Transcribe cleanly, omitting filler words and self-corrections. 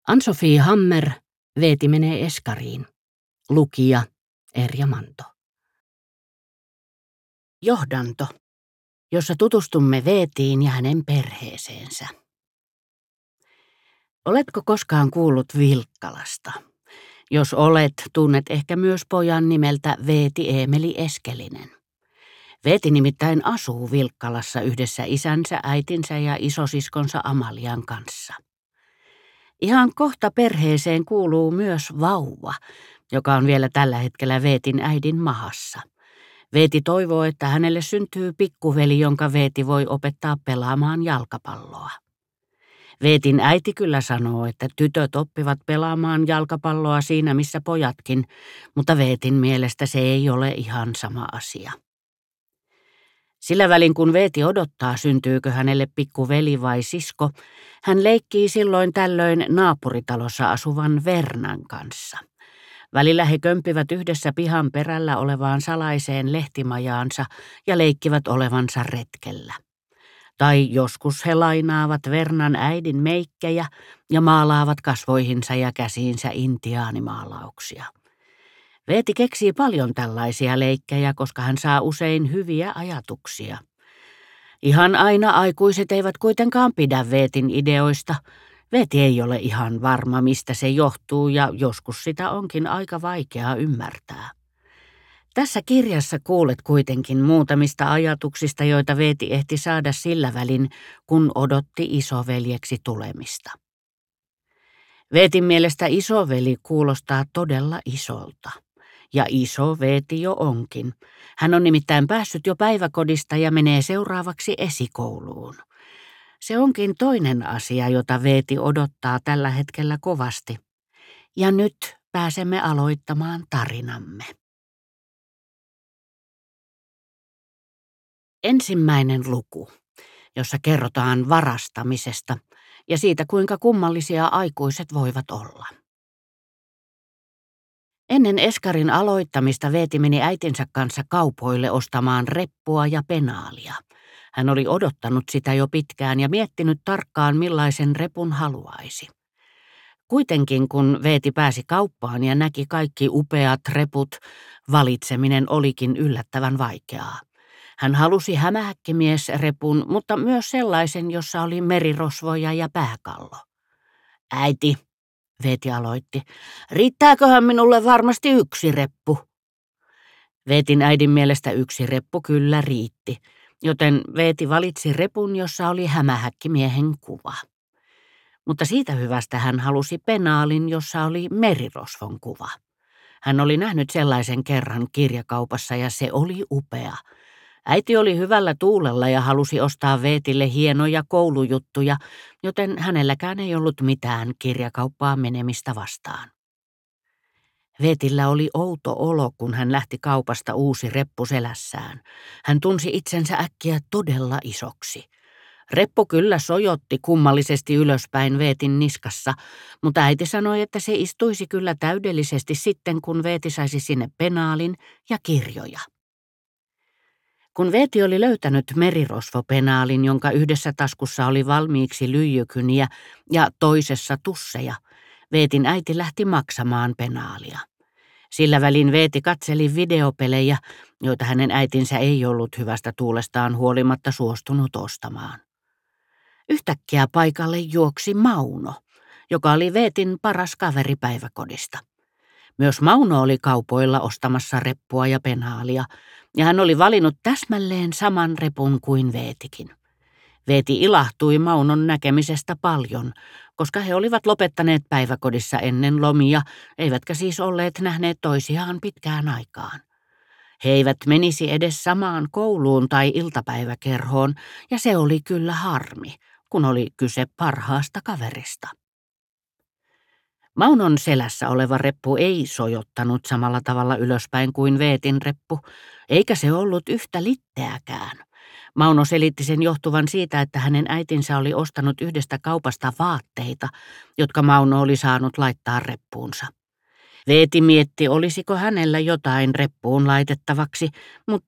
Ann-Sofie Hammer, Veeti menee eskariin. Lukija Erja Manto. Johdanto, jossa tutustumme Veetiin ja hänen perheeseensä. Oletko koskaan kuullut Vilkkalasta? Jos olet, tunnet ehkä myös pojan nimeltä Veeti Eemeli Eskelinen. Veeti nimittäin asuu Vilkkalassa yhdessä isänsä, äitinsä ja isosiskonsa Amalian kanssa. Ihan kohta perheeseen kuuluu myös vauva, joka on vielä tällä hetkellä Veetin äidin mahassa. Veeti toivoo, että hänelle syntyy pikkuveli, jonka Veeti voi opettaa pelaamaan jalkapalloa. Veetin äiti kyllä sanoo, että tytöt oppivat pelaamaan jalkapalloa siinä missä pojatkin, mutta Veetin mielestä se ei ole ihan sama asia. Sillä välin kun Veeti odottaa, syntyykö hänelle pikkuveli vai sisko, hän leikkii silloin tällöin naapuritalossa asuvan Vernan kanssa. Välillä he kömpivät yhdessä pihan perällä olevaan salaiseen lehtimajaansa ja leikkivät olevansa retkellä. Tai joskus he lainaavat Vernan äidin meikkejä ja maalaavat kasvoihinsa ja käsiinsä intiaanimaalauksia. Veeti keksii paljon tällaisia leikkejä, koska hän saa usein hyviä ajatuksia. Ihan aina aikuiset eivät kuitenkaan pidä Veetin ideoista. Veeti ei ole ihan varma, mistä se johtuu, ja joskus sitä onkin aika vaikeaa ymmärtää. Tässä kirjassa kuulet kuitenkin muutamista ajatuksista, joita Veeti ehti saada sillä välin, kun odotti isoveljeksi tulemista. Veetin mielestä isoveli kuulostaa todella isolta. Ja iso Veeti jo onkin. Hän on nimittäin päässyt jo päiväkodista ja menee seuraavaksi esikouluun. Se onkin toinen asia, jota Veeti odottaa tällä hetkellä kovasti. Ja nyt pääsemme aloittamaan tarinamme. Ensimmäinen luku, jossa kerrotaan varastamisesta ja siitä, kuinka kummallisia aikuiset voivat olla. Ennen eskarin aloittamista Veeti meni äitinsä kanssa kaupoille ostamaan reppua ja penaalia. Hän oli odottanut sitä jo pitkään ja miettinyt tarkkaan, millaisen repun haluaisi. Kuitenkin kun Veeti pääsi kauppaan ja näki kaikki upeat reput, valitseminen olikin yllättävän vaikeaa. Hän halusi hämähäkkimiesrepun, mutta myös sellaisen, jossa oli merirosvoja ja pääkallo. Äiti, Veeti aloitti, riittääköhän minulle varmasti yksi reppu? Veetin äidin mielestä yksi reppu kyllä riitti, joten Veeti valitsi repun, jossa oli hämähäkkimiehen kuva. Mutta siitä hyvästä hän halusi penaalin, jossa oli merirosvon kuva. Hän oli nähnyt sellaisen kerran kirjakaupassa ja se oli upea. Äiti oli hyvällä tuulella ja halusi ostaa Veetille hienoja koulujuttuja, joten hänelläkään ei ollut mitään kirjakauppaan menemistä vastaan. Veetillä oli outo olo, kun hän lähti kaupasta uusi reppu selässään. Hän tunsi itsensä äkkiä todella isoksi. Reppu kyllä sojotti kummallisesti ylöspäin Veetin niskassa, mutta äiti sanoi, että se istuisi kyllä täydellisesti sitten, kun Veeti saisi sinne penaalin ja kirjoja. Kun Veeti oli löytänyt merirosvopenaalin, jonka yhdessä taskussa oli valmiiksi lyijykyniä ja toisessa tusseja, Veetin äiti lähti maksamaan penaalia. Sillä välin Veeti katseli videopelejä, joita hänen äitinsä ei ollut hyvästä tuulestaan huolimatta suostunut ostamaan. Yhtäkkiä paikalle juoksi Mauno, joka oli Veetin paras kaveri päiväkodista. Myös Mauno oli kaupoilla ostamassa reppua ja penaalia, ja hän oli valinnut täsmälleen saman repun kuin Veetikin. Veeti ilahtui Maunon näkemisestä paljon, koska he olivat lopettaneet päiväkodissa ennen lomia, eivätkä siis olleet nähneet toisiaan pitkään aikaan. He eivät menisi edes samaan kouluun tai iltapäiväkerhoon, ja se oli kyllä harmi, kun oli kyse parhaasta kaverista. Maunon selässä oleva reppu ei sojottanut samalla tavalla ylöspäin kuin Veetin reppu, eikä se ollut yhtä litteäkään. Mauno selitti sen johtuvan siitä, että hänen äitinsä oli ostanut yhdestä kaupasta vaatteita, jotka Mauno oli saanut laittaa reppuunsa. Veeti mietti, olisiko hänellä jotain reppuun laitettavaksi, mutta